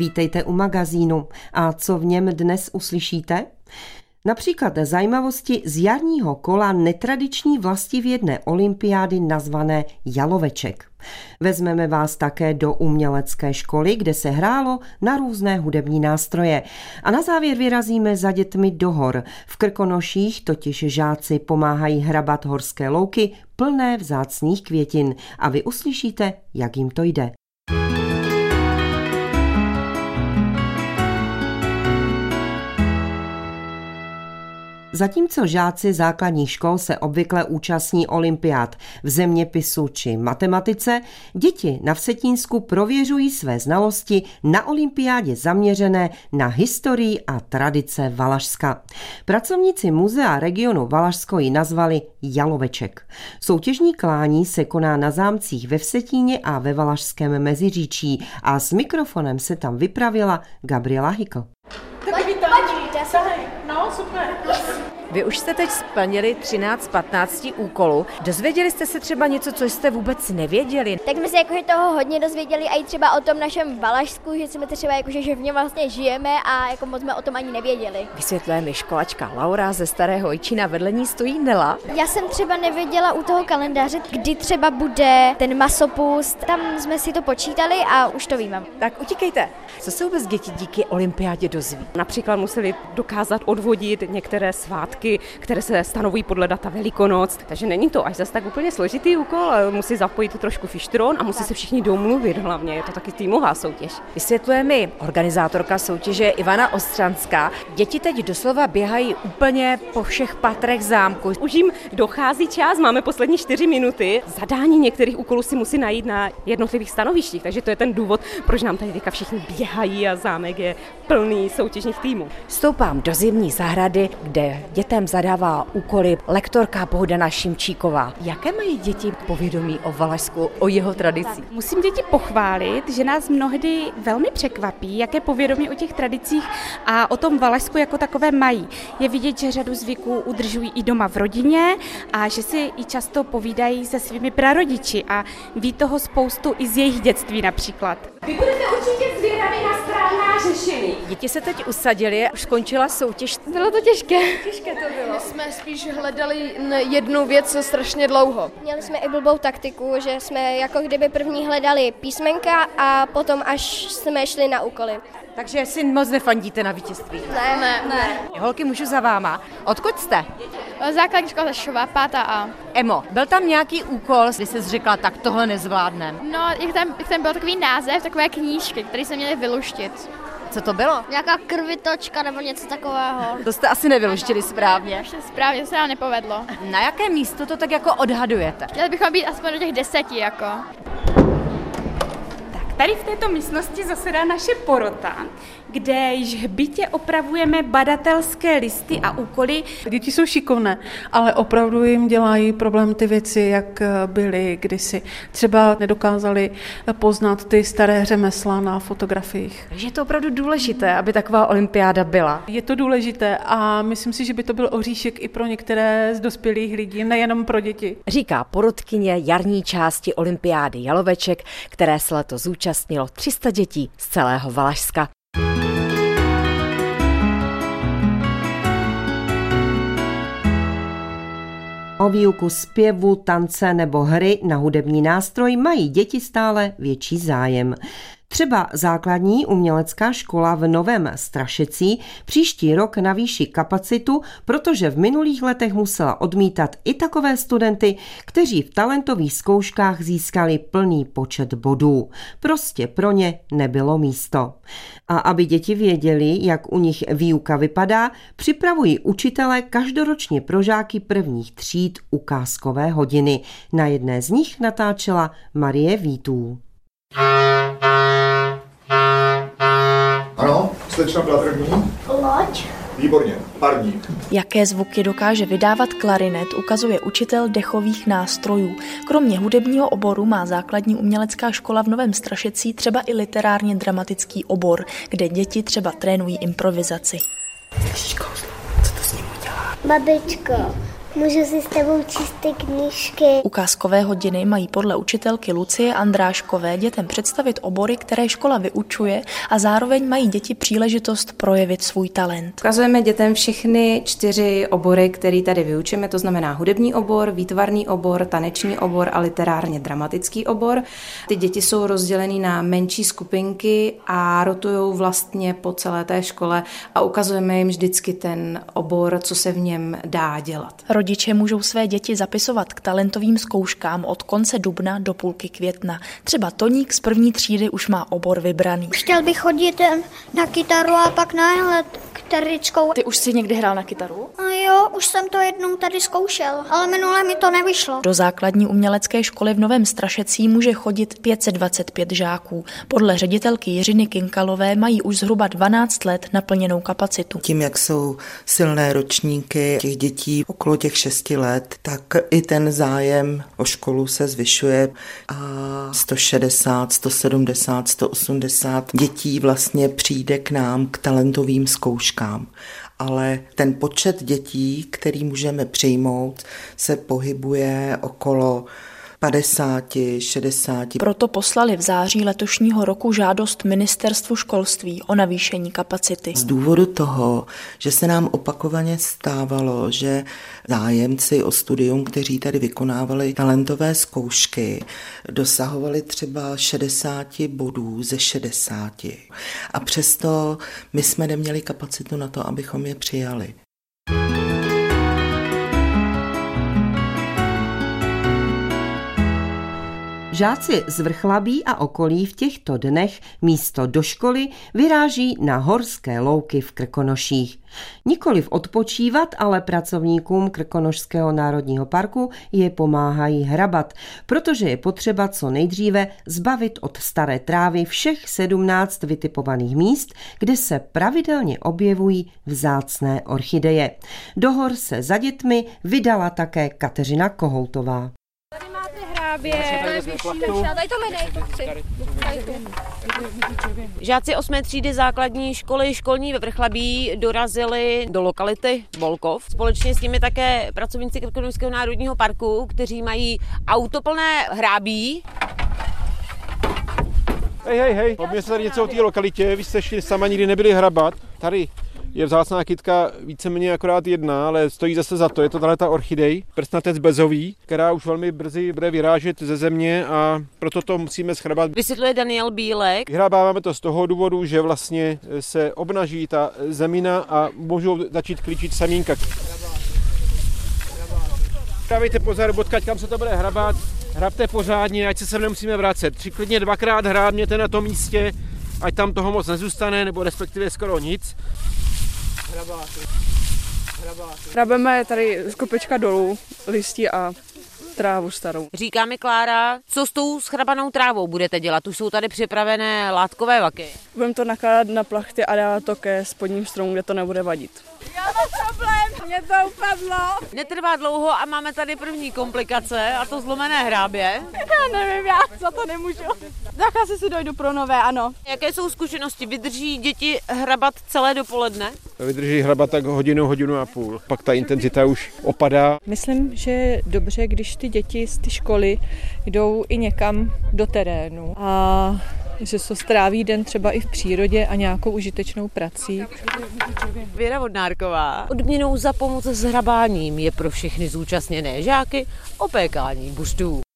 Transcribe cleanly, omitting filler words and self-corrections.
Vítejte u magazínu. A co v něm dnes uslyšíte? Například zajímavosti z jarního kola netradiční vlastivědné olympiády nazvané Jaloveček. Vezmeme vás také do umělecké školy, kde se hrálo na různé hudební nástroje. A na závěr vyrazíme za dětmi do hor. V Krkonoších totiž žáci pomáhají hrabat horské louky plné vzácných květin. A vy uslyšíte, jak jim to jde. Zatímco žáci základních škol se obvykle účastní olympiád v zeměpisu či matematice, děti na Vsetínsku prověřují své znalosti na olympiádě zaměřené na historii a tradice Valašska. Pracovníci muzea regionu Valašsko ji nazvali Jaloveček. Soutěžní klání se koná na zámcích ve Vsetíně a ve Valašském Meziříčí a s mikrofonem se tam vypravila Gabriela Hykl. No, super. Vy už jste teď splnili 13-15 úkolů. Dozvěděli jste se třeba něco, co jste vůbec nevěděli? Tak jsme se jakože toho hodně dozvěděli a i třeba o tom našem Valašsku, že jsme třeba jakože, že v něm vlastně žijeme a jako moc jsme o tom ani nevěděli. Vysvětluje mi školačka Laura ze Starého Jičína, vedle ní stojí Nela. Já jsem třeba nevěděla u toho kalendáře, kdy třeba bude ten masopust. Tam jsme si to počítali a už to víme. Tak utíkejte. Co se vůbec děti díky olympiádě dozví? Například museli dokázat odvodit některé svátky, které se stanovují podle data Velikonoc, takže není to až zase tak úplně složitý úkol, ale musí zapojit trošku fištron a musí se všichni domluvit hlavně, je to taky týmová soutěž. Vysvětluje mi organizátorka soutěže Ivana Ostřanská. Děti teď doslova běhají úplně po všech patrech zámku. Už jim dochází čas, máme poslední 4 minuty. Zadání některých úkolů si musí najít na jednotlivých stanovištích, takže to je ten důvod, proč nám tady teďka všichni běhají a zámek je plný soutěžních týmů. Stoupám do zimní zahrady, kde dětem zadává úkoly lektorka Bohdana Šimčíková. Jaké mají děti povědomí o Valašsku, o jeho tradicích? Musím děti pochválit, že nás mnohdy velmi překvapí, jaké povědomí o těch tradicích a o tom Valašsku jako takové mají. Je vidět, že řadu zvyků udržují i doma v rodině a že si i často povídají se svými prarodiči a ví toho spoustu i z jejich dětství například. Vy budete určitě zvědaví na správná řešení. Děti se teď usadily, už skončila soutěž. Bylo to těžké. Těžké to bylo. My jsme spíš hledali jednu věc strašně dlouho. Měli jsme i blbou taktiku, že jsme jako kdyby první hledali písmenka a potom až jsme šli na úkoly. Takže si moc nefandíte na vítězství? Ne. Holky, můžu za váma. Odkud jste? Základní škola Zašova, 5. A. Emo, byl tam nějaký úkol, kdy jsi řekla, tak tohle nezvládnem? No, jak tam byl takový název, takové knížky, které se měly vyluštit. Co to bylo? Nějaká krvitočka nebo něco takového. To jste asi nevyluštili správně. Správně, to se nám nepovedlo. Na jaké místo to tak jako odhadujete? Chtěli bychom být aspoň do těch 10 jako. Tady v této místnosti zasedá naše porota, kde již hbitě opravujeme badatelské listy a úkoly. Děti jsou šikovné, ale opravdu jim dělají problém ty věci, jak byly kdysi. Třeba nedokázali poznat ty staré řemesla na fotografiích. Takže je to opravdu důležité, aby taková olympiáda byla. Je to důležité a myslím si, že by to byl oříšek i pro některé z dospělých lidí, nejenom pro děti. Říká porotkyně jarní části olympiády Jaloveček, které se letos zúčastnilo 300 dětí z celého Valašska. O výuku zpěvu, tance nebo hry na hudební nástroj mají děti stále větší zájem. Třeba základní umělecká škola v Novém Strašecí příští rok navýší kapacitu, protože v minulých letech musela odmítat i takové studenty, kteří v talentových zkouškách získali plný počet bodů. Prostě pro ně nebylo místo. A aby děti věděli, jak u nich výuka vypadá, připravují učitelé každoročně pro žáky prvních tříd ukázkové hodiny. Na jedné z nich natáčela Marie Vítů. Ano, slečna byla první. Loď. Výborně, parník. Jaké zvuky dokáže vydávat klarinet, ukazuje učitel dechových nástrojů. Kromě hudebního oboru má základní umělecká škola v Novém Strašecí třeba i literárně dramatický obor, kde děti třeba trénují improvizaci. Babičko, Můžu si s tebou číst ty knížky. Ukázkové hodiny mají podle učitelky Lucie Andráškové dětem představit obory, které škola vyučuje, a zároveň mají děti příležitost projevit svůj talent. Ukazujeme dětem všechny 4 obory, které tady vyučíme, to znamená hudební obor, výtvarný obor, taneční obor a literárně dramatický obor. Ty děti jsou rozdělený na menší skupinky a rotujou vlastně po celé té škole a ukazujeme jim vždycky ten obor, co se v něm dá dělat. Rodiče můžou své děti zapisovat k talentovým zkouškám od konce dubna do půlky května. Třeba Toník z 1. třídy už má obor vybraný. Chtěl bych chodit na kytaru a pak na kytaričkou. Ty už jsi někdy hrál na kytaru? Jo, už jsem to jednou tady zkoušel, ale minule mi to nevyšlo. Do základní umělecké školy v Novém Strašecí může chodit 525 žáků. Podle ředitelky Jiřiny Kinkalové mají už zhruba 12 let naplněnou kapacitu. Tím, jak jsou silné ročníky těch dětí okolo těch 6 let, tak i ten zájem o školu se zvyšuje a 160, 170, 180 dětí vlastně přijde k nám k talentovým zkouškám. Ale ten počet dětí, který můžeme přijmout, se pohybuje okolo 50, 60. Proto poslali v září letošního roku žádost Ministerstvu školství o navýšení kapacity. Z důvodu toho, že se nám opakovaně stávalo, že zájemci o studium, kteří tady vykonávali talentové zkoušky, dosahovali třeba 60 bodů ze 60. A přesto my jsme neměli kapacitu na to, abychom je přijali. Žáci z Vrchlabí a okolí v těchto dnech místo do školy vyráží na horské louky v Krkonoších. Nikoliv odpočívat, ale pracovníkům Krkonošského národního parku je pomáhají hrabat, protože je potřeba co nejdříve zbavit od staré trávy všech 17 vytipovaných míst, kde se pravidelně objevují vzácné orchideje. Do hor se za dětmi vydala také Kateřina Kohoutová. Tady máte hrábě, tady to jmenej, Žáci 8. třídy základní školy školní ve Vrchlabí dorazili do lokality Volkov. Společně s nimi také pracovníci Krkonošského národního parku, kteří mají auto plné hrábí. Hej, povíme se tady něco o té lokalitě, vy jste šli sama, nikdy nebyli hrabat. Tady je vzácná kytka víceméně akorát jedna, ale stojí zase za to. Je to ta orchidej, prsnatec bezový, která už velmi brzy bude vyrážet ze země a proto to musíme schrabat. Vysvětluje Daniel Bílek. Vyhrabáváme to z toho důvodu, že vlastně se obnaží ta zemina a můžou začít klíčit semínka. Dávejte pozor, odkaď kam se to bude hrabat, hrabte pořádně, ať se sem nemusíme vracet. Klidně 2krát hrábněte na tom místě, ať tam toho moc nezůstane, nebo respektive skoro nic. Hrabeme tady z kopečka dolů listí a trávu starou. Říká mi Klára, co s tou schrabanou trávou budete dělat? Už jsou tady připravené látkové vaky. Budeme to nakládat na plachty a dát to ke spodním stromům, kde to nebude vadit. Já mám problém, mě to upadlo. Netrvá dlouho a máme tady první komplikace, a to zlomené hrábě. Já nevím, já za to nemůžu. Tak asi si dojdu pro nové, ano. Jaké jsou zkušenosti? Vydrží děti hrabat celé dopoledne? Vydrží hrabat tak hodinu a půl. Pak ta intenzita už opadá. Myslím, že je dobře, když ty děti z ty školy jdou i někam do terénu a že se stráví den třeba i v přírodě a nějakou užitečnou prací. Věra Vodnárková. Odměnou za pomoc s hrabáním je pro všechny zúčastněné žáky opékání buštů.